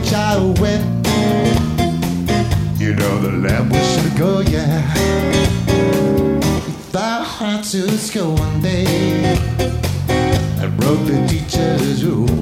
the child went. You know the lamb was sure to go, yeah. If I had to school one day, I broke the teacher's rule.